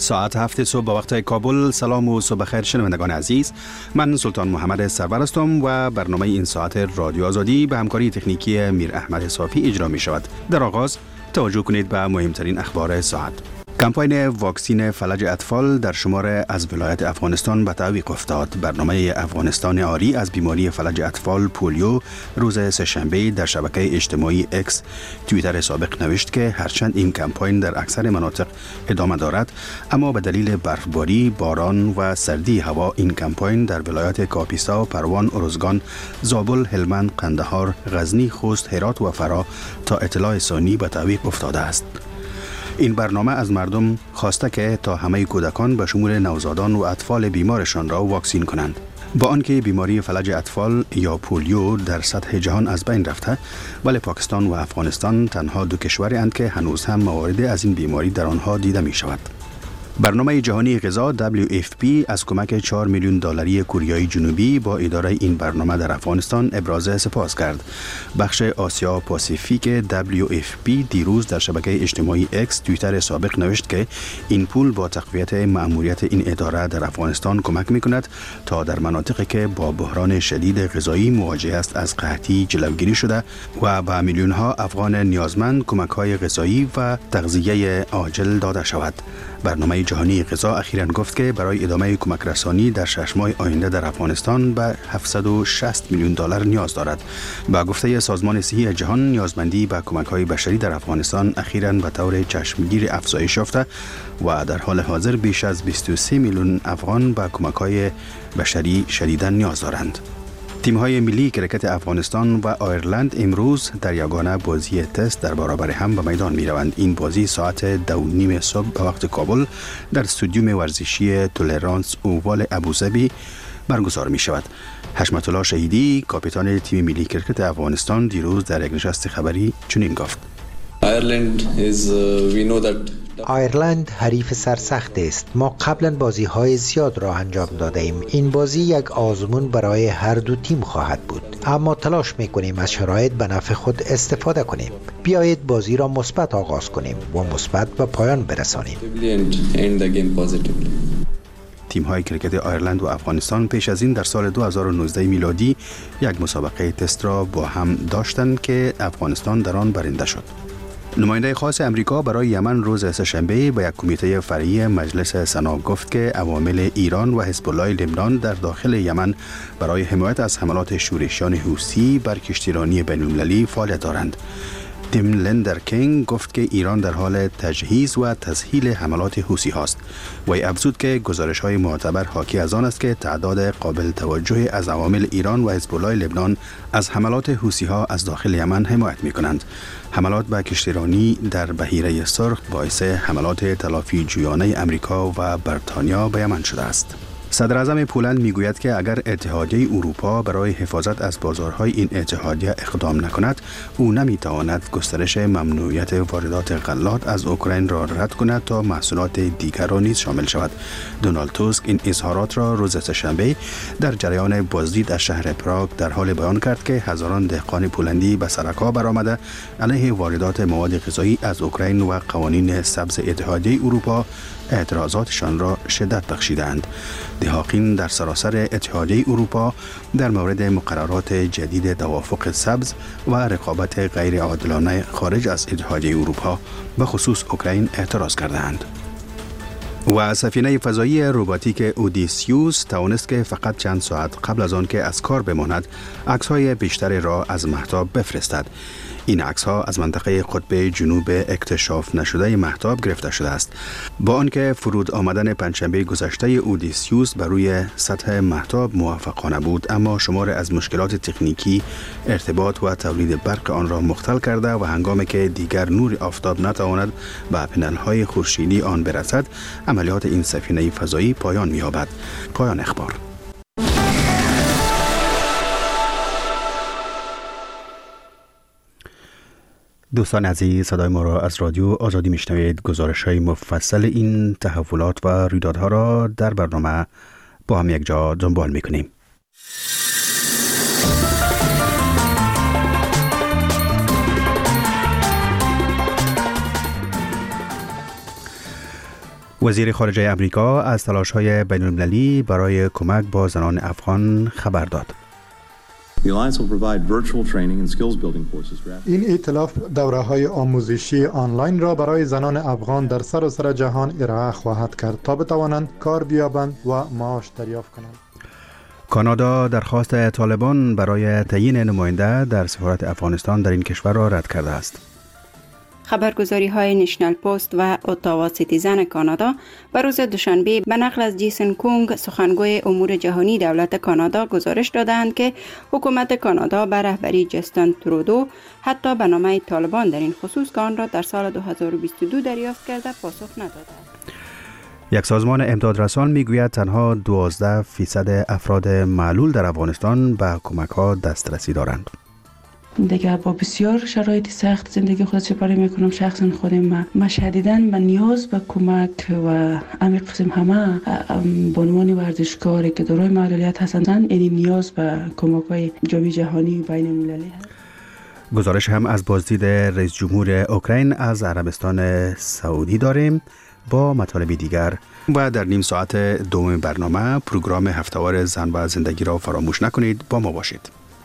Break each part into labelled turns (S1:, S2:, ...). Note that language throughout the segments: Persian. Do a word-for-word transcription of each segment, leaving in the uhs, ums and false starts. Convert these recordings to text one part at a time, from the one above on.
S1: ساعت هفت صبح با وقت کابل. سلام و صبح خیر شنوندگان عزیز، من سلطان محمد سرور هستم و برنامه این ساعت رادیو آزادی به همکاری تکنیکی میر احمد صافی اجرا می شود. در آغاز توجه کنید به مهمترین اخبار ساعت. کمپاین واکسین فلج اطفال در شمار از ولایت افغانستان به تعویق افتاد. برنامه افغانستان آری از بیماری فلج اطفال پولیو روز سه‌شنبه در شبکه اجتماعی اکس توییتر سابق نوشت که هرچند این کمپاین در اکثر مناطق ادامه دارد، اما به دلیل برفباری، باران و سردی هوا این کمپاین در ولایت کاپیسا، پروان، ارزگان، زابل، هلمند، قندهار، غزنی، خوست، هرات و فرا تا اطلاع ثانی به تعویق افتاده است. این برنامه از مردم خواسته که تا همه کودکان به شمول نوزادان و اطفال بیمارشان را واکسین کنند. با آنکه بیماری فلج اطفال یا پولیو در سطح جهان از بین رفته، ولی پاکستان و افغانستان تنها دو کشوری اند که هنوز هم موارد از این بیماری در آنها دیده می شود. برنامه جهانی غذا دبلیو اف پی از کمک چهار میلیون دلاری کره جنوبی با اداره این برنامه در افغانستان ابراز سپاس کرد. بخش آسیا پاسیفیک دبلیو اف پی دیروز در شبکه اجتماعی اکس توییتر سابق نوشت که این پول با تقویت مأموریت این اداره در افغانستان کمک می‌کند تا در مناطقی که با بحران شدید غذایی مواجه است از قحطی جلوگیری شده و به میلیون‌ها افغان نیازمند کمک‌های غذایی و تغذیه عاجل داده شود. برنامه جهانی غذا اخیراً گفت که برای ادامه کمک رسانی در شش ماه آینده در افغانستان به هفتصد و شصت میلیون دلار نیاز دارد. با گفته سازمان صحی جهان، نیازمندی به کمک‌های بشری در افغانستان اخیراً به طور چشمگیر افزایش یافته و در حال حاضر بیش از بیست و سه میلیون افغان به کمک‌های بشری شدیداً نیاز دارند. تیم‌های ملی کرکت افغانستان و آیرلند امروز در یگانه بازی تست در برابر هم به میدان می‌روند. این بازی ساعت دو و نیم صبح به وقت کابل در استادیوم ورزشی تولرانس اووال ابوظبی برگزار می‌شود. حشمت الله شهیدی، کاپیتان تیم ملی کرکت افغانستان، دیروز در یک نشست خبری چنین گفت:
S2: Ireland is uh, we know that
S3: آیرلند حریف سرسخت است. ما قبلا بازی های زیاد را انجام داده ایم. این بازی یک آزمون برای هر دو تیم خواهد بود، اما تلاش میکنیم از شرایط به نفع خود استفاده کنیم. بیایید بازی را مثبت آغاز کنیم و مثبت به پایان برسانیم.
S1: تیم های کرکت آیرلند و افغانستان پیش از این در سال دو هزار و نوزده میلادی یک مسابقه تست را با هم داشتند که افغانستان در آن برنده شد. نماینده خاص امریکا برای یمن روز سه‌شنبه به یک کمیته فرعی مجلس سنا گفت که عوامل ایران و حزب الله لبنان در داخل یمن برای حمایت از حملات شورشیان حوثی بر کشتیرانی بین‌المللی فعالیت دارند. تیم لندر کینگ گفت که ایران در حال تجهیز و تسهیل حملات حوثی هاست. وی افزود که گزارش های معتبر حاکی از آن است که تعداد قابل توجهی از عوامل ایران و حزب الله لبنان از حملات حوثی ها از داخل یمن حمایت می کنند. حملات به کشتیرانی در بحیره سرخ باعث حملات تلافی جویانه امریکا و بریتانیا به یمن شده است. صدر اعظم پولند میگوید که اگر اتحادیه اروپا برای حفاظت از بازارهای این اتحادیه اقدام نکند، او نمیتواند گسترش ممنوعیت واردات غلات از اوکراین را رد کند تا محصولات دیگر را نیز شامل شود. دونالد توسک این اظهارات را روز سه‌شنبه در جریان بازدید از شهر پراگ در حال بیان کرد که هزاران دهقان پولندی به سرکا برآمده علیه واردات مواد غذایی از اوکراین و قوانین سبز اتحادیه اروپا اعتراضاتشان را شدت بخشیدند. دهاقین در سراسر اتحادیه اروپا در مورد مقررات جدید توافق سبز و رقابت غیر عادلانه خارج از اتحادیه اروپا به خصوص اوکراین اعتراض کردند. و سفینه فضایی روباتیک اودیسیوس توانست که فقط چند ساعت قبل از آن که از کار بماند عکس‌های بیشتری را از مهتاب بفرستد. این عکس‌ها از منطقه قطب جنوب اکتشاف نشده مهتاب گرفته شده است. با آنکه فرود آمدن پنجشنبه گذشته اودیسیوس بر روی سطح مهتاب موفقانه بود، اما شمار از مشکلات تکنیکی ارتباط و تولید برق آن را مختل کرده و هنگامی که دیگر نور آفتاب نتواند به پنل‌های خورشیدی آن برسد، عملیات این سفینه فضایی پایان می‌یابد. پایان اخبار. دوستان عزیز، صدای ما را از رادیو آزادی میشنوید. گزارش های مفصل این تحولات و رویدادها را در برنامه با هم یک جا دنبال میکنیم. وزیر خارجه امریکا از تلاش‌های بین‌المللی برای کمک با زنان افغان خبر داد.
S4: این ائتلاف دوره‌های آموزشی آنلاین را برای زنان افغان در سراسر جهان ارائه خواهد کرد تا بتوانند کار بیابند و معاش دریافت کنند.
S1: کانادا درخواست طالبان برای تعیین نماینده در سفارت افغانستان در این کشور را رد کرده است.
S5: خبرگزاری های نشنل پست و اتاوا سیتیزن کانادا به روز دوشنبه به نقل از جیسن کونگ سخنگوی امور جهانی دولت کانادا گزارش دادند که حکومت کانادا به رهبری جستن ترودو حتی به نامه طالبان در این خصوص که آن را در سال دو هزار و بیست و دو دریافت کرده پاسخ نداده است.
S1: یک سازمان امدادرسان میگوید تنها دوازده فیصد افراد معلول در افغانستان به کمک‌ها دسترسی دارند.
S6: دیگه با بسیار شرایط سخت زندگی خود سپری میکنم. شخصا خودم ما شدیداً به نیاز به کمک و عمیق قسم همه بانوان ورزشکاری که دارای معلولیت هستند این نیاز به کمک های جامعه جهانی و بین المللی هست.
S1: گزارش هم از بازدید رئیس جمهور اوکراین از عربستان سعودی داریم با مطالب دیگر و در نیم ساعت دوم برنامه پروگرام هفته‌وار زن و زندگی را فراموش نکنید. با ما باشید.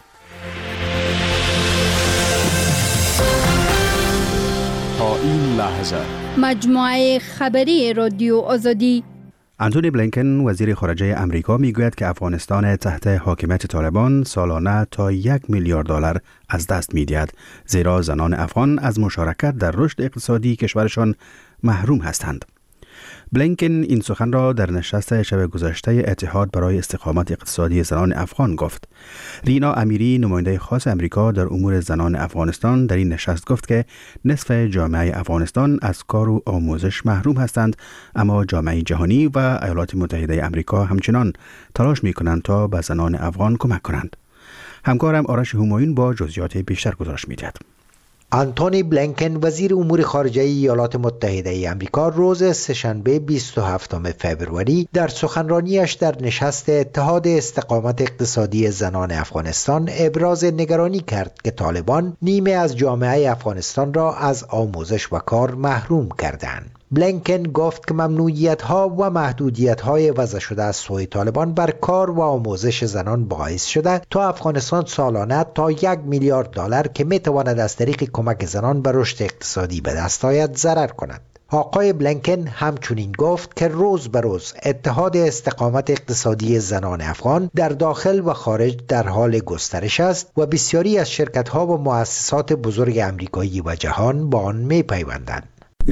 S7: تا این لحظه
S8: مجموعه خبری رادیو آزادی.
S1: انتونی بلینکن وزیر خارجه امریکا میگوید که افغانستان تحت حاکمیت طالبان سالانه تا یک میلیارد دلار از دست می‌دهد، زیرا زنان افغان از مشارکت در رشد اقتصادی کشورشان محروم هستند. بلینکن این سخن را در نشست شب گذشته اتحاد برای استقامت اقتصادی زنان افغان گفت. رینا امیری نماینده خاص امریکا در امور زنان افغانستان در این نشست گفت که نصف جامعه افغانستان از کار و آموزش محروم هستند، اما جامعه جهانی و ایالات متحده امریکا همچنان تلاش می کنند تا به زنان افغان کمک کنند. همکارم آرش همایون با جزئیات بیشتر گزارش می دهد.
S3: انتونی بلینکن وزیر امور خارجه ایالات متحده آمریکا روز سه‌شنبه بیست و هفتم فوریه در سخنرانیش در نشست اتحاد استقامت اقتصادی زنان افغانستان ابراز نگرانی کرد که طالبان نیمه از جامعه افغانستان را از آموزش و کار محروم کردند. بلینکن گفت که ممنوعیت‌ها و محدودیت‌های وضع شده از سوی طالبان بر کار و آموزش زنان باعث شده تا افغانستان سالانه تا یک میلیارد دلار که می‌تواند از طریق کمک زنان به رشد اقتصادی به دست آید ضرر کند. آقای بلینکن همچنین گفت که روز به روز اتحاد استقامت اقتصادی زنان افغان در داخل و خارج در حال گسترش است و بسیاری از شرکت‌ها و مؤسسات بزرگ امریکایی و جهان با آن می‌پیوندند.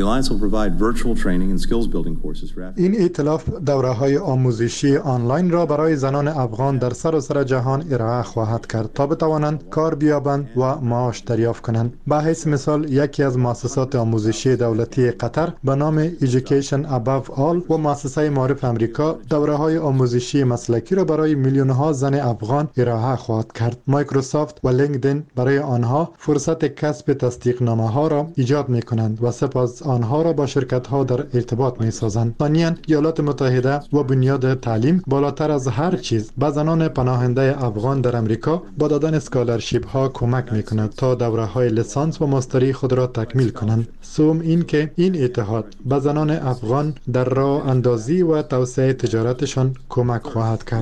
S4: این ائتلاف دوره‌های آموزشی آنلاین را برای زنان افغان در سراسر جهان ارائه خواهد کرد تا بتوانند کار بیابند و معاش دریافت کنند. به حیث مثال یکی از مؤسسات آموزشی دولتی قطر به نام Education Above All و مؤسسه معارف امریکا دوره‌های آموزشی مسلکی را برای میلیون‌ها زن افغان ارائه خواهد کرد. مایکروسافت و لینکدین برای آنها فرصت کسب تصدیق‌نامه‌ها را ایجاد می‌کنند و سپس آنها را با شرکت‌ها در ارتباط می‌سازند. ثانیاً ایالات متحده و بنیاد تعلیم بالاتر از هر چیز به زنان پناهنده افغان در امریکا با دادن اسکالرشیپ‌ها کمک می‌کند تا دوره‌های لیسانس و ماستری خود را تکمیل کنند. سوم این که این اتحاد به زنان افغان در راه اندازی و توسعه تجارتشان کمک خواهد کرد.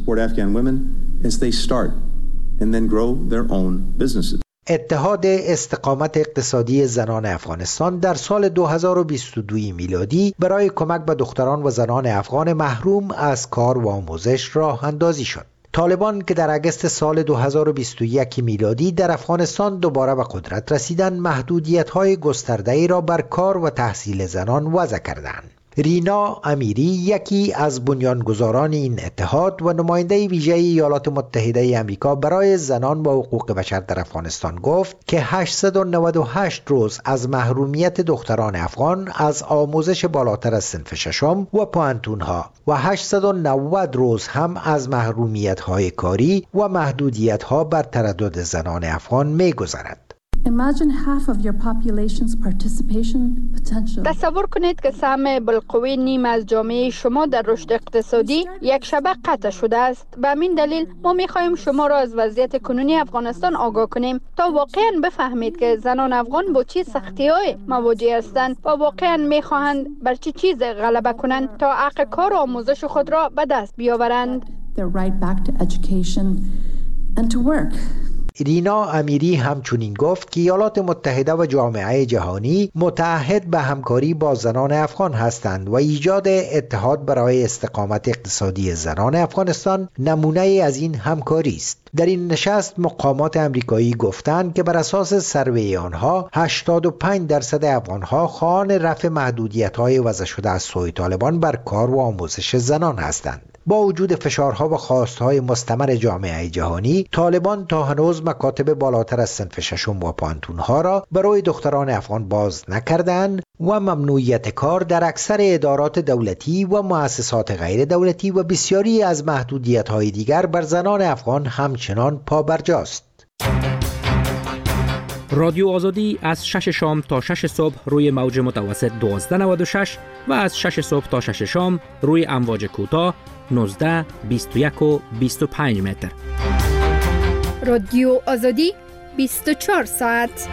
S3: اتحاد استقامت اقتصادی زنان افغانستان در سال دو هزار و بیست و دو میلادی برای کمک به دختران و زنان افغان محروم از کار و آموزش راه اندازی شد. طالبان که در اگست سال دو هزار و بیست و یک میلادی در افغانستان دوباره به قدرت رسیدند، محدودیت‌های گسترده‌ای را بر کار و تحصیل زنان وضع کردند. رینا امیری یکی از بنیانگذاران این اتحاد و نماینده ویژه ایالات متحده آمریکا برای زنان و حقوق بشر در افغانستان گفت که هشتصد و نود و هشت روز از محرومیت دختران افغان از آموزش بالاتر از صنف ششم و پوانتونها و هشتصد و نود روز هم از محرومیت‌های کاری و محدودیت‌ها بر تردد زنان افغان می‌گذرد.
S8: تصور کنید که سهم بالقوه نیم از جامعه شما در رشد اقتصادی یک شبه قطع شده است. به همین دلیل ما می‌خواهیم شما را از وضعیت کنونی افغانستان آگاه کنیم تا واقعاً بفهمید که زنان افغان با چه سختی‌های مواجه هستند و واقعاً می‌خواهند بر چه چیز غلبه کنند تا حق کار و آموزش خود را به دست بیاورند.
S3: رینا امیری همچنین گفت که ایالات متحده و جامعه جهانی متعهد به همکاری با زنان افغان هستند و ایجاد اتحاد برای استقامت اقتصادی زنان افغانستان نمونه از این همکاری است. در این نشست مقامات امریکایی گفتند که بر اساس سروی آنها هشتاد و پنج درصد افغانها خواهان رفع محدودیت‌های وضع شده از سوی طالبان بر کار و آموزش زنان هستند. با وجود فشارها و خواستهای مستمر جامعه جهانی، طالبان تا هنوز مکاتب بالاتر از صنف ششم و پانتونها را برای دختران افغان باز نکردند و ممنوعیت کار در اکثر ادارات دولتی و مؤسسات غیر دولتی و بسیاری از محدودیت‌های دیگر بر زنان افغان همچنان پابرجاست.
S9: رادیو آزادی از شش شام تا شش صبح روی موج متوسط دوازده نود و شش و از شش صبح تا شش شام روی امواج کوتاه نوزده، بیست و یک و بیست و پنج متر.
S8: رادیو آزادی بیست و چهار ساعت.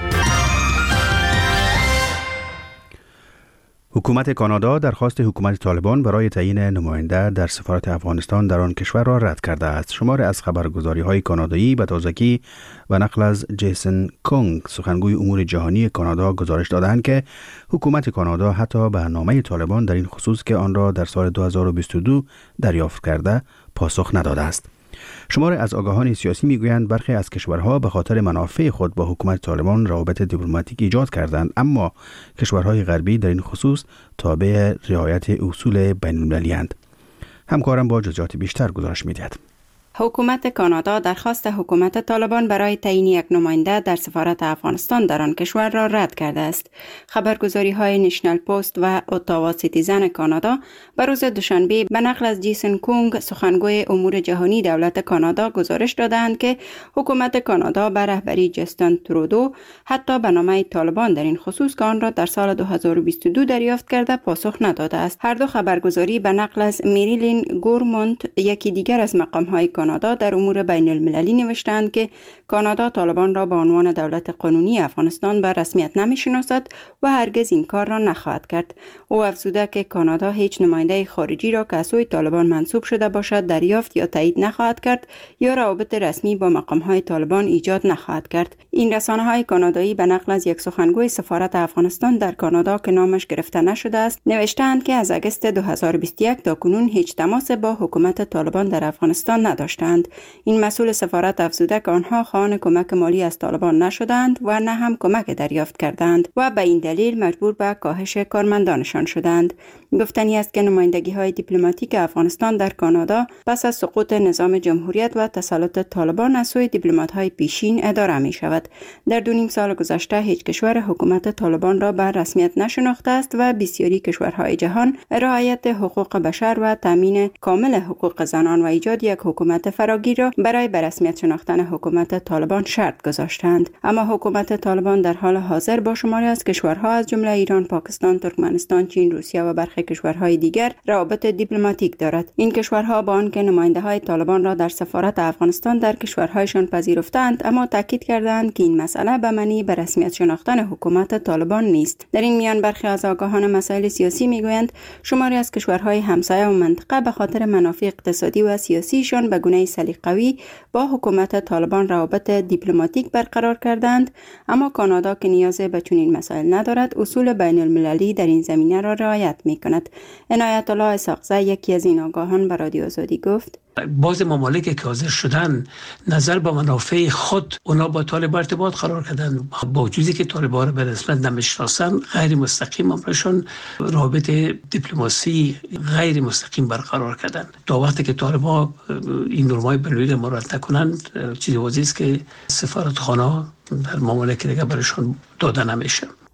S1: حکومت کانادا درخواست حکومت طالبان برای تعیین نماینده در سفارت افغانستان در آن کشور را رد کرده است. شماری از خبرگزاری‌های کانادایی به تازگی و نقل از جیسن کونگ سخنگوی امور جهانی کانادا گزارش دادند که حکومت کانادا حتی به نامه طالبان در این خصوص که آن را در سال دو هزار و بیست و دو دریافت کرده پاسخ نداده است. شماری از آگاهان سیاسی میگویند برخی از کشورها به خاطر منافع خود با حکومت طالبان روابط دیپلماتیک ایجاد کردند، اما کشورهای غربی در این خصوص تابع رعایت اصول بین المللی اند. همکارم با جزئیات بیشتر گزارش می‌دهد.
S5: حکومت کانادا درخواست حکومت طالبان برای تعیین یک نماینده در سفارت افغانستان در آن کشور را رد کرده است. خبرگزاری‌های نشنال پست و اتاوا سیتیزن کانادا بر روز دوشنبه به نقل از جیسن کونگ سخنگوی امور جهانی دولت کانادا گزارش دادند که حکومت کانادا به رهبری جستن ترودو حتی به نامه طالبان در این خصوص که آن را در سال دو هزار و بیست و دو دریافت کرده پاسخ نداده است. هر دو خبرگزاری به نقل از میریلین گورمونت یکی دیگر از مقام‌های کانادا در امور بین المللی نوشتند که کانادا طالبان را به عنوان دولت قانونی افغانستان به رسمیت نمی‌شناسد و هرگز این کار را نخواهد کرد. او افزوده که کانادا هیچ نماینده خارجی را که از سوی طالبان منصوب شده باشد دریافت یا تایید نخواهد کرد یا روابط رسمی با مقام‌های طالبان ایجاد نخواهد کرد. این رسانه‌های کانادایی به نقل از یک سخنگوی سفارت افغانستان در کانادا که نامش گرفته نشده است نوشتند که از اگست دو هزار و بیست و یک تا کنون هیچ تماس با حکومت طالبان در افغانستان نداشتند. این مسئول سفارت افزوده که آنها خواهان کمک مالی از طالبان نشدند و نه هم کمک دریافت کردند و به این دلیل مجبور به کاهش کارمندانشان شدند. گفتنی است که نمایندگی‌های دیپلماتیک افغانستان در کانادا پس از سقوط نظام جمهوریت و تسلط طالبان از سوی دیپلمات‌های پیشین اداره می‌شود. در دو نیم سال گذشته هیچ کشور حکومت طالبان را به رسمیت نشناخته است و بسیاری کشورهای جهان رعایت حقوق بشر و تامین کامل حقوق زنان و ایجاد یک حکومت فراگیر را برای به رسمیت شناختن حکومت طالبان شرط گذاشتند. اما حکومت طالبان در حال حاضر با شماری از کشورها از جمله ایران، پاکستان، ترکمنستان، چین، روسیه و برخی کشورهای دیگر روابط دیپلماتیک دارد. این کشورها با آنکه نماینده‌های طالبان را در سفارت افغانستان در کشورهایشان پذیرفتند، اما تاکید کردند که این مسئله به معنی به رسمیت شناختن حکومت طالبان نیست. در این میان برخی از آگاهان مسائل سیاسی میگویند شماری از کشورهای همسایه و منطقه به خاطر منافع اقتصادی و سیاسیشان به گونه سلیقه‌ای با حکومت طالبان روابط دیپلماتیک برقرار کردند، اما کانادا که نیاز به چنین مسائل ندارد اصول بین المللی در این زمینه را رعایت می‌کند. عنایت الله اسحاقزی یکی از این آگاهان به رادیو آزادی گفت
S10: بعض ممالک که حاضر شدن نظر به منافع خود اونا با طالبان ارتباط قرار کردن، با وجودی که طالبان را به رسمیت نمیشناسن غیر مستقیم امرشون رابط دیپلماسی غیر مستقیم برقرار کردن. تا وقتی که طالبان این نرمای بین‌المللی مراعات نکنند چیزی واضحه است که سفارتخانه در ممالک دیگه برشون داده نمیشه.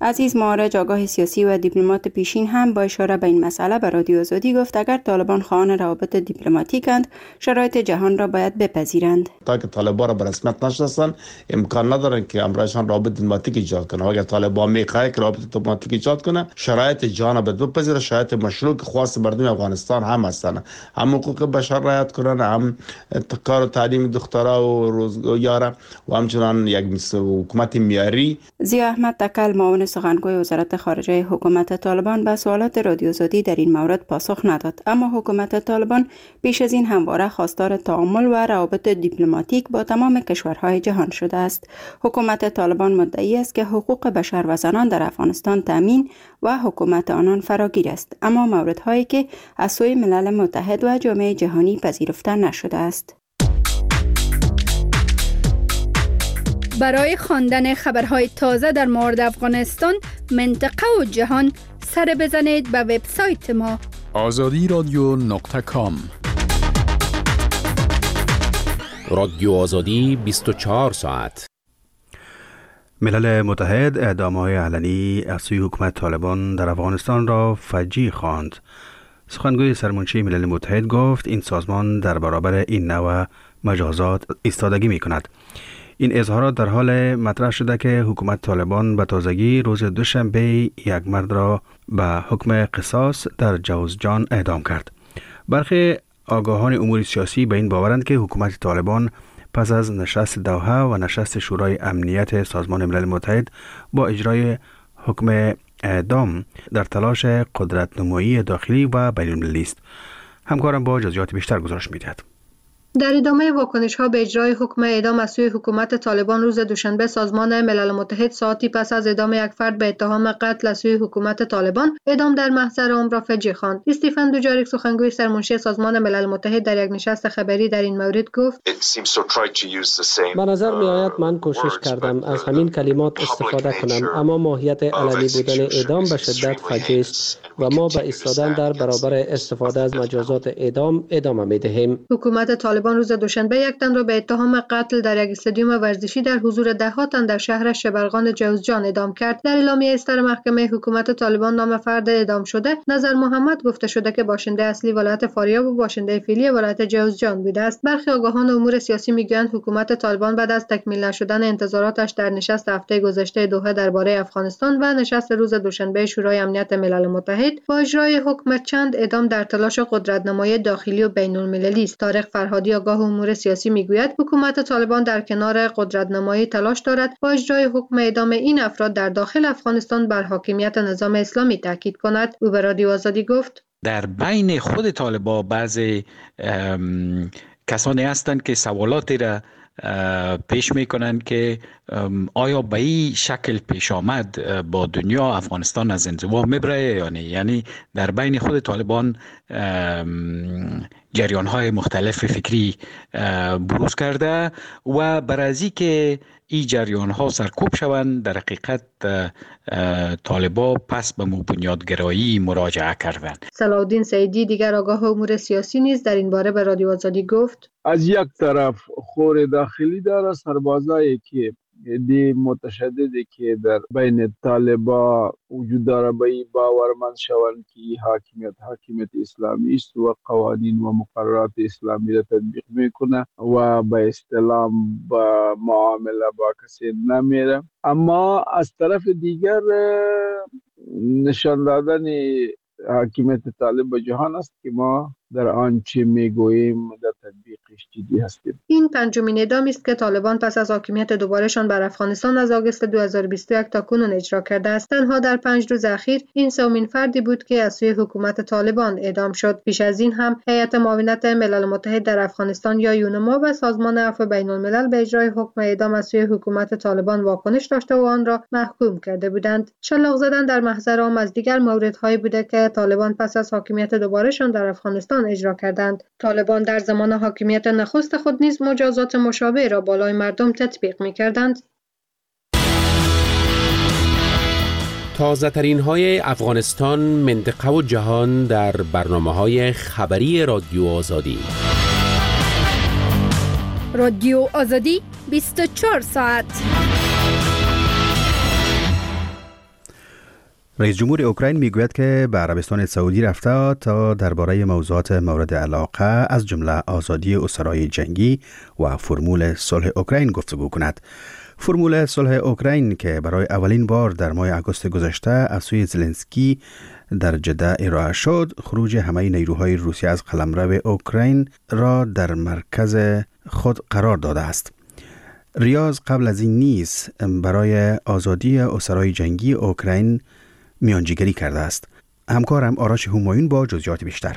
S5: عزیز معارج آگاه سیاسی و دیپلمات پیشین هم با اشاره به این مسئله به رادیو آزادی گفت اگر طالبان خواهان روابط دیپلماتیکند شرایط جهان را باید بپذیرند.
S11: تا که طالبان را به رسمیت نشناسند امکان ندارند که امرایشان رابط دیپلماتیک ایجاد کنند. اگر طالبان میخواهد که رابط دیپلماتیک ایجاد کنه شرایط جهان را باید بپذیره، شرایط مشروع که خواست مردم افغانستان هم هستند، هم حقوق بشر رعایت کنند، هم کار و تعلیم دخترها و روزگار و همچنان یک حکومت معیاری.
S5: ضیا احمد تکل معاون سخنگوی وزارت خارجه حکومت طالبان به سوالات رادیو آزادی در این مورد پاسخ نداد، اما حکومت طالبان پیش از این همواره خواستار تعامل و روابط دیپلماتیک با تمام کشورهای جهان شده است. حکومت طالبان مدعی است که حقوق بشر و زنان در افغانستان تامین و حکومت آنان فراگیر است، اما موردهایی که از سوی ملل متحد و جامعه جهانی پذیرفته نشده است.
S8: برای خواندن خبرهای تازه در مورد افغانستان، منطقه و جهان سر بزنید به وبسایت ما
S7: آزادی رادیو نقطه کام.
S9: رادیو آزادی بیست و چهار ساعت.
S1: ملل متحد اعدام‌های علنی از سوی حکومت طالبان در افغانستان را فجیع خواند. سخنگوی سرمنشی ملل متحد گفت این سازمان در برابر این نوع مجازات ایستادگی می‌کند. این اظهارات در حال مطرح شده که حکومت طالبان به تازگی روز دوشنبه یک مرد را به حکم قصاص در جوزجان اعدام کرد. برخی آگاهان امور سیاسی به این باورند که حکومت طالبان پس از نشست دوحه و نشست شورای امنیت سازمان ملل متحد با اجرای حکم اعدام در تلاش قدرت نمایی داخلی و بین المللی است. همکارم با جزئیات بیشتر گزارش می‌دهد.
S12: در ادامه واکنش‌ها به اجرای حکم اعدام از سوی حکومت طالبان روز دوشنبه، سازمان ملل متحد ساعتی پس از اعدام یک فرد به اتهام قتل از سوی حکومت طالبان، اعدام در محضر عام را فجیع خواند. استیفن دوجاریک، سخنگوی سرمنشی سازمان ملل متحد، در یک نشست خبری در این مورد گفت:
S13: به نظر می‌آید من کوشش کردم از همین کلمات استفاده کنم، اما ماهیت علنی بودن اعدام به شدت فجیع است و ما به ایستادن در برابر استفاده از مجازات اعدام ادامه می‌دهیم.
S12: حکومت طالبان روز دوشنبه یک تن را به اتهام قتل در یک استادیوم ورزشی در حضور ده ها تن در شهر شبرغان جوزجان اعدام کرد. در اعلامیه اصدار محکمه حکومت طالبان نام فرد اعدام شده نظر محمد گفته شده که باشنده اصلی ولایت فاریاب و باشنده فعلی ولایت جوزجان بوده است. برخی آگاهان امور سیاسی میگویند حکومت طالبان بعد از تکمیل نشدن انتظاراتش در نشست هفته گذشته دوحه درباره افغانستان و نشست روز دوشنبه شورای امنیت ملل متحد با اجرای حکم چند اعدام در تلاش قدرت‌نمایی داخلی و بین‌المللی است. طارق فرهادی، آگاه امور سیاسی، میگوید حکومت طالبان در کنار قدرت‌نمایی تلاش دارد با اجرای حکم اعدام این افراد در داخل افغانستان بر حاکمیت نظام اسلامی تاکید کند. او به رادیو آزادی گفت:
S14: در بین خود طالبان بعضی کسانی هستند که سوالاتی را پیش میکنند که آیا به این شکل پیش آمد با دنیا افغانستان از انزوا میبره یا نه. یعنی در بین خود طالبان جریان های مختلف فکری بروز کرده و برازی که این جریان ها سرکوب شوند، در حقیقت طالبان پس به بنیادگرایی مراجعه کردند.
S12: صلاحالدین سعیدی، دیگر آگاه امور سیاسی، نیز در این باره به رادیو آزادی گفت:
S15: از یک طرف خور داخلی داره، سربازایی که دی متشددی که در بین طالبان وجود داره به این باورمند شوند که این حاکمیت حاکمیت اسلامی است و قوانین و مقررات اسلامی را تطبیق میکنه و به اصطلاح با معامله با کسی نمیره. اما از طرف دیگر نشان دادن حاکمیت طالب به جهان است که ما در آنچه میگوییم در تطبیقش جدی هستیم.
S12: این پنجمین اعدامی است که طالبان پس از حاکمیت دوبارهشان بر افغانستان از آگوست دو هزار و بیست و یک تا کنون اجرا کرده است. تنها در پنج روز اخیر این سومین فردی بود که از سوی حکومت طالبان اعدام شد. پیش از این هم هیئت معاونت ملل متحد در افغانستان یا یونما و سازمان عفو بین الملل به اجرای حکم اعدام از سوی حکومت طالبان واکنش داشته و آن را محکوم کرده بودند. شلاق زدن در محضر عام از دیگر موردهایی بوده که طالبان پس از حاکمیت دوبارهشان در افغانستان اجرا کردند. طالبان در زمان حاکمیت نخست خود نیز مجازات مشابه را بالای مردم تطبیق می‌کردند.
S9: تازه ترین های افغانستان، منطقه و جهان در برنامه های خبری رادیو آزادی.
S8: رادیو آزادی بیست و چهار ساعت.
S1: رئیس جمهور اوکراین میگوید که به عربستان سعودی رفته تا درباره موضوعات مورد علاقه از جمله آزادی اسرای جنگی و فرمول صلح اوکراین گفتگو کند. فرمول صلح اوکراین که برای اولین بار در ماه آگوست گذشته از سوی زلنسکی در جده ارائه شد، خروج همه نیروهای روسیه از قلمرو اوکراین را در مرکز خود قرار داده است. ریاض قبل از این نیز برای آزادی اسرای جنگی اوکراین میانجیگری کرده است. همکارم آرش همایون با جزئیات بیشتر.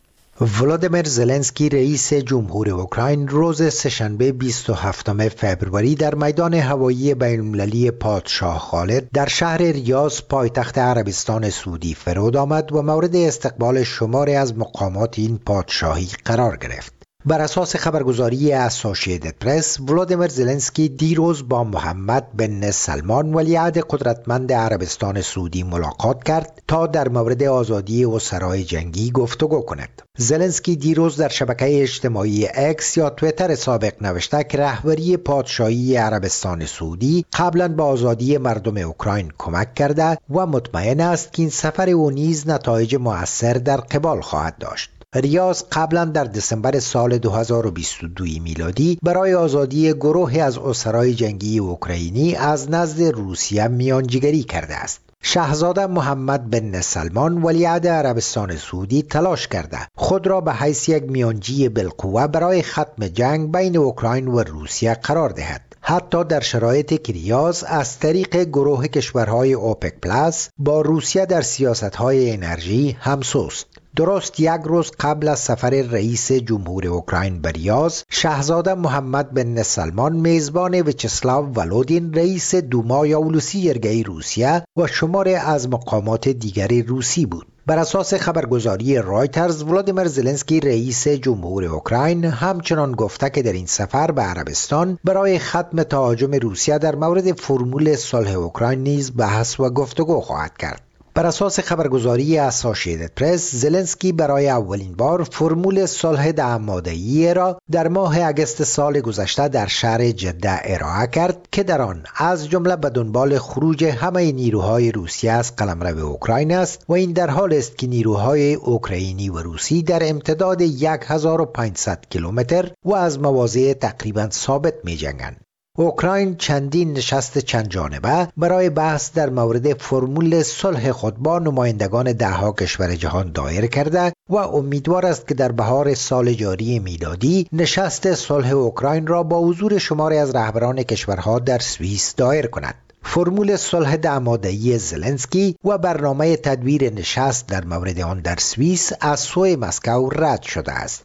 S3: ولادیمیر زلنسکی رئیس جمهور اوکراین روز سه‌شنبه بیست و هفتم فوریه در میدان هوایی بین‌المللی پادشاه خالد در شهر ریاض پایتخت عربستان سعودی فرود آمد و مورد استقبال شماری از مقامات این پادشاهی قرار گرفت. بر اساس خبرگزاری اسوسییتد پرس، ولادیمیر زلنسکی دیروز با محمد بن سلمان ولیعهد قدرتمند عربستان سعودی ملاقات کرد تا در مورد آزادی اسرای جنگی گفتگو کند. زلنسکی دیروز در شبکه اجتماعی اکس یا توییتر سابق نوشته که رهبری پادشاهی عربستان سعودی قبلا به آزادی مردم اوکراین کمک کرده و مطمئن است که این سفر او نیز نتایج مؤثر در قبال خواهد داشت. ریاض قبلا در دسامبر سال دو هزار و بیست و دو میلادی برای آزادی گروهی از اسرای جنگی اوکراینی از نزد روسیه میانجیگری کرده است. شاهزاده محمد بن سلمان ولیعهد عربستان سعودی تلاش کرده خود را به حیث یک میانجی بالقوه برای ختم جنگ بین اوکراین و روسیه قرار دهد، حتی در شرایطی که ریاض از طریق گروه کشورهای اوپک پلاس با روسیه در سیاستهای انرژی همسوست. درست یک روز قبل از سفر رئیس جمهور اوکراین به ریاض، شاهزاده محمد بن سلمان میزبان ویچسلاو ولودین رئیس دومای اولوسی ارگئی روسیه و شماری از مقامات دیگری روسی بود. بر اساس خبرگزاری رایترز، ولادیمیر زلنسکی رئیس جمهور اوکراین همچنان گفته که در این سفر به عربستان برای ختم تهاجم روسیه در مورد فرمول صلح اوکراین نیز بحث و گفتگو خواهد کرد. بر اساس خبرگزاری اسوسییتد پرس، زلنسکی برای اولین بار فرمول صلح دهماده‌ای را در ماه اگست سال گذشته در شهر جده ارائه کرد که در آن از جمله به دنبال خروج همه نیروهای روسیه از قلمرو اوکراین است و این در حال است که نیروهای اوکراینی و روسی در امتداد هزار و پانصد کیلومتر و از مواضع تقریبا ثابت می جنگند. اوکراین چندین نشست چند جانبه برای بحث در مورد فرمول صلح خود با نمایندگان دهها کشور جهان دایر کرده و امیدوار است که در بهار سال جاری میلادی نشست صلح اوکراین را با حضور شماری از رهبران کشورها در سوئیس دایر کند. فرمول صلح دهماده‌ای زلنسکی و برنامه تدبیر نشست در مورد آن در سوئیس از سوی مسکو رد شده است.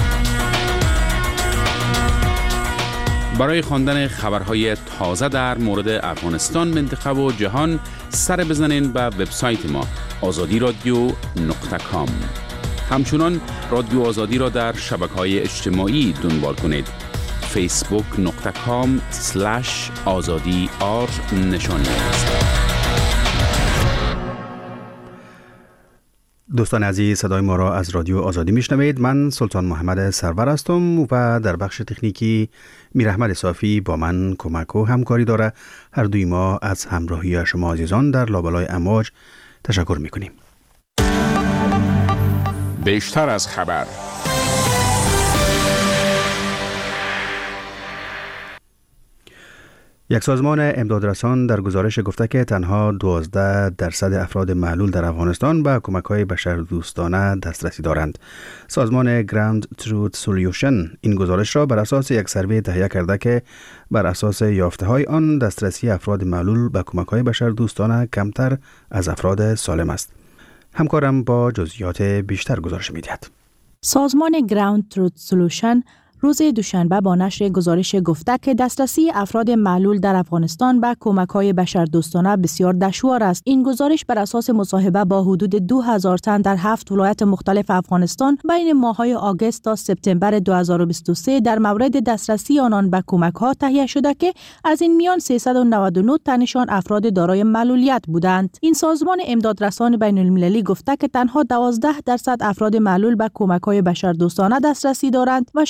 S16: برای خواندن خبرهای تازه در مورد افغانستان، منطقه و جهان سر بزنین به وبسایت ما آزادی رادیو نقطه کام. همچنان رادیو آزادی را در شبکه‌های اجتماعی دنبال کنید. فیسبوک نقطه کام سلش آزادی آر نشانی است.
S1: دوستان عزیز، صدای ما را از رادیو آزادی میشنوید. من سلطان محمد سرور هستم و در بخش تکنیکی میر احمد صافی با من کمک و همکاری داره. هر دوی ما از همراهی شما عزیزان در لابلای امواج تشکر میکنیم.
S7: بیشتر از خبر.
S1: یک سازمان امدادرسان در گزارش گفته که تنها دوازده درصد افراد معلول در افغانستان به کمک‌های بشردوستانه دسترسی دارند. سازمان گراند تروت سولوشن این گزارش را بر اساس یک سروی تهیه کرده که بر اساس یافته‌های آن دسترسی افراد معلول به کمک‌های بشردوستانه کمتر از افراد سالم است. همکارم با جزئیات بیشتر گزارش می‌دهد.
S17: سازمان گراند تروت سولوشن روز دوشنبه با نشر گزارش گفته که دسترسی افراد معلول در افغانستان به کمک‌های بشردوستانه بسیار دشوار است. این گزارش بر اساس مصاحبه با حدود دو هزار تن در هفت ولایت مختلف افغانستان بین ماه‌های آگوست تا سپتامبر دو هزار و بیست و سه در مورد دسترسی آنان به کمک‌ها تهیه شده که از این میان سیصد و نود و نه تنشان افراد دارای معلولیت بودند. این سازمان امدادرسان بین‌المللی گفته که تنها دوازده درصد افراد معلول به کمک‌های بشردوستانه دسترسی دارند و شصت و یک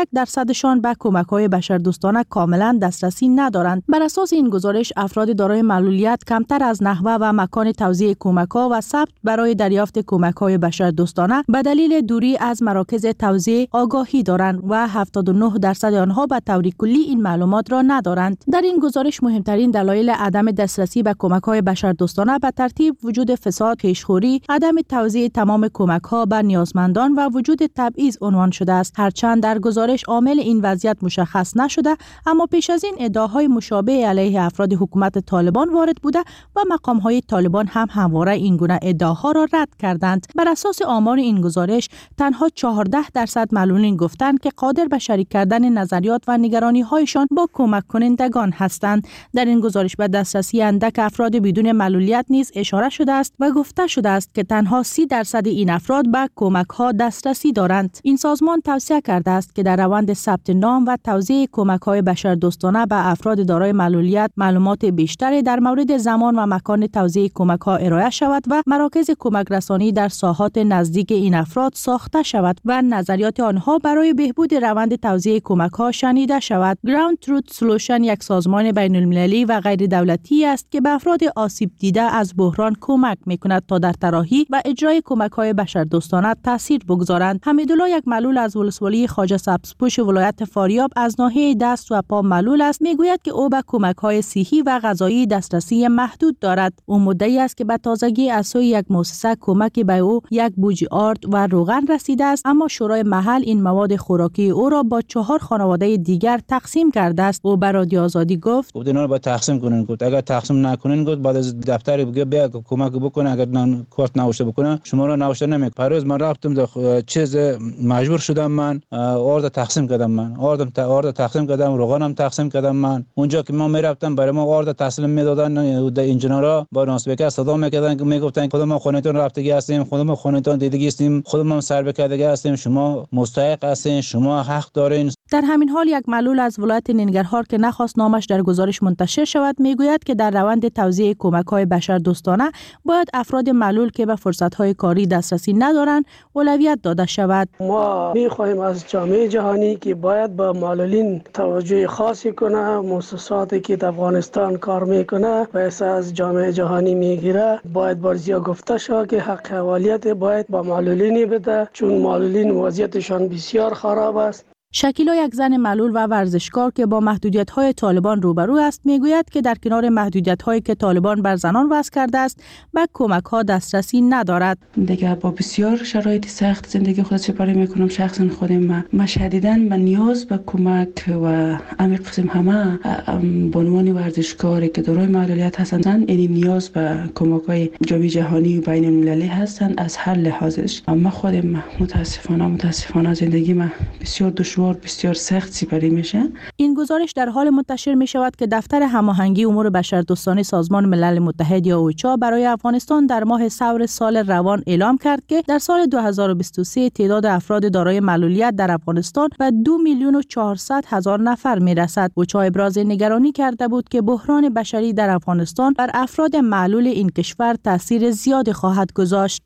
S17: یک درصدشان به کمک‌های بشردوستانه کاملا دسترسی ندارند. بر اساس این گزارش افراد دارای معلولیت کمتر از نحوه و مکان توزیع کمک‌ها و ثبت برای دریافت کمک‌های بشردوستانه به دلیل دوری از مراکز توزیع آگاهی دارند و هفتاد و نه درصد آنها به طور کلی این معلومات را ندارند. در این گزارش مهمترین دلایل عدم دسترسی به کمک‌های بشردوستانه به ترتیب وجود فساد، پیشخوری، عدم توزیع تمام کمک‌ها به نیازمندان و وجود تبعیض عنوان شده است. هرچند در گزارش عامل این وضعیت مشخص نشده، اما پیش از این ادعاهای مشابه علیه افراد حکومت طالبان وارد بوده و مقام‌های طالبان هم همواره این گونه ادعاها را رد کردند. بر اساس آمار این گزارش تنها چهارده درصد معلولین گفتند که قادر به شریک کردن نظریات و نگرانی‌هایشان با کمک کنندگان هستند. در این گزارش به دسترسی اندک افراد بدون معلولیت نیز اشاره شده است و گفته شده است که تنها سی درصد این افراد به کمک‌ها دسترسی دارند. این سازمان توصیه کرده است که در روند ثبت نام و توزیع کمک‌های بشردوستانه به افراد دارای معلولیت معلومات بیشتری در مورد زمان و مکان توزیع کمک‌ها ارائه شود و مراکز کمک رسانی در ساحات نزدیک این افراد ساخته شود و نظریات آنها برای بهبود روند توزیع کمک‌ها شنیده شود. Ground Truth Solution یک سازمان بین‌المللی و غیر دولتی است که به افراد آسیب دیده از بحران کمک می‌کند تا در طراحی و اجرای کمک‌های بشردوستانه تاثیر بگذارند. حمیدالله یک معلول از ولسوالی خواجه سبزپوش ولایت فاریاب از ناحیه دست و پا معلول است، میگوید که او به کمک‌های صحی و غذایی دسترسی محدود دارد. او مدعی است که به تازگی از سوی یک مؤسسه کمک به او یک بوجی آرد و روغن رسیده است، اما شورای محل این مواد خوراکی او را با چهار خانواده دیگر تقسیم کرده است. او به رادیو آزادی گفت
S18: گفت اینا رو باید تقسیم کنین، گفت اگر تقسیم نکنین گفت بعد از دفتر بگه بیا کمک بکنه، اگر نان کارت نوشته بکنه شما را نوشته نمیکنه. پروز من رفتم در چیز مجبور شدم، من آرد تقسیم کردم، من آردم تا آرد تقسیم کردم، روغنم تقسیم کردم. من اونجا که ما میرفتم برای ما آرد تقسیم میدادن، انجینرها با ناسبکه صدا میکردن که میگفتن خودم ما خونتون رفتگی هستیم، خودم ما خونتون دیدگی هستیم، خودم ما سر بکردگی هستیم، شما مستحق هستین، شما حق دارین.
S17: در همین حال یک معلول از ولایت ننگرهار که نخواست نامش در گزارش منتشر شود میگوید که در روند توزیع کمک‌های بشردوستانه باید افراد معلول که به فرصت‌های کاری دسترسی ندارند اولویت داده شود.
S19: ما می‌خواهیم از جامعه جهانی که باید با معلولین توجه خاصی کنه، مؤسساتی که در افغانستان کار میکنه و از جامعه جهانی میگیره باید بارزیا گفته شود که حق حوالیت باید با معلولین بده، چون معلولین وضعیتشان بسیار خراب است.
S17: شکیلا یک زن معلول و ورزشکار که با محدودیت‌های طالبان روبرو است میگوید که در کنار محدودیت‌هایی که طالبان بر زنان وضع کرده است به کمک‌ها دسترسی ندارد.
S6: دیگه با بسیار شرایط سخت زندگی خود سپری میکنم. شخصا خودم ما, ما شدیداً به نیاز به کمک و عمیق قسم همه به عنوان ورزشکاری که دارای معلولیت هستند این نیاز به کمک‌های جامعه جهانی و بین المللی هستند. از هر لحاظش اما خودم متاسفانه متاسفانه زندگی ما بسیار دشوار بسیار سخت سپری میشه.
S17: این گزارش در حال منتشر می شود که دفتر هماهنگی امور بشردوستانه سازمان ملل متحد یا اوچا برای افغانستان در ماه ثور سال روان اعلام کرد که در سال دو هزار و بیست و سه تعداد افراد دارای معلولیت در افغانستان به دو میلیون و چهارصد هزار نفر می رسد. اوچا ابراز نگرانی کرده بود که بحران بشری در افغانستان بر افراد معلول این کشور تاثیر زیادی خواهد گذاشت.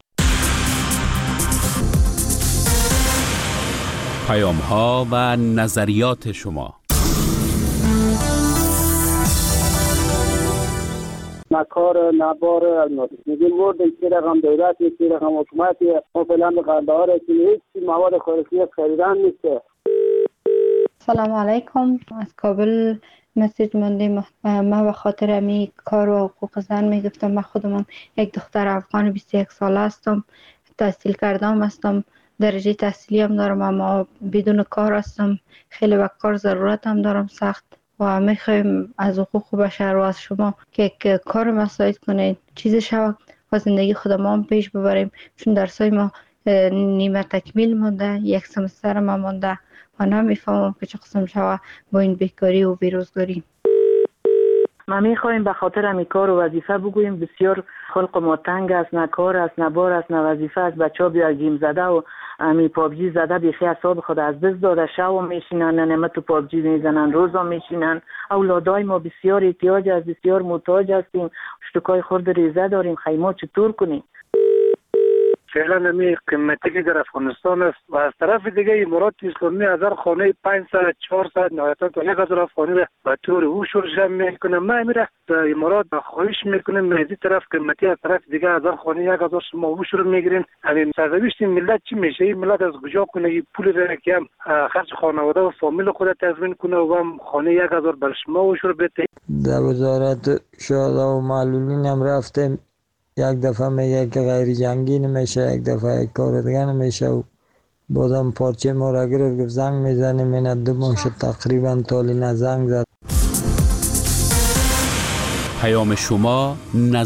S16: پیام ها و نظریات شما.
S20: نکار نبار میگیم ورد چه رقم دولت چه رقم حکومت ما فعلا به قرارداد هیچ مواد خوراکی خریدن نیست.
S21: سلام علیکم، از کابل مسیج مونده. ما به خاطر امی کار و حقوق زن میگفتم. من خودم یک دختر افغان بیست و یک ساله هستم، تحصیل کردم هستم، درجه تحصیلی هم دارم، اما بدون کار هستم. خیلی به کار ضرورت هم دارم سخت و میخوایم از حقوق بشر و از شما که کار مساعد کنید چیز شود و زندگی خود ما هم پیش ببریم، چون درسای ما نیمه تکمیل مونده، یک سمستر ما مونده و نمیفهمم که چه قسم شود با این بیکاری و بیروزگاری.
S22: ما میخوایم به خاطر امی کار و وظیفه بگوییم بسیار خلق ما تنگ است، نه کار است، نه بار است، نه وظیفه است. بچه ها بیا گیم زده و امی پابجی زده بیخی اعصاب خود از دست داده، شب میشینن نمه تو پابجی میزنن، روزا میشینن. اولادای ما بسیار احتیاج است، بسیار محتاج هستیم، اشتکای خورد ریزه داریم، خیمه چطور کنیم؟
S2: فعلا می قیمتی که در افغانستان است و از طرف دیگه امارات اسلامی هزار خانه پانصد چهارصد نهایتا تا یک هزار خانه را به طور اوشور جمع میکنه. ما میره در امارات خواهش میکنیم از این طرف قیمتی از طرف دیگه هزار خانه یک هزار شما اوشور میگیرین. همین سرنوشت ملت چی میشه؟ این ملت از کجا کنه این پول را که هم خرج خانواده و فامیل خود تضمین کنه و هم خانه یک هزار بر شما اوشور بده.
S4: در وزارت شهدا و معلولین هم رفتیم، یک دفعه میگه که غیر جنگی نمیشه، یک دفعه یک کار دیگه نمیشه و بازم پارچه ما را گرفت گفت زنگ میزنیم. این دو ماه شد تقریبا تالی نه زنگ زد.
S16: پیام شما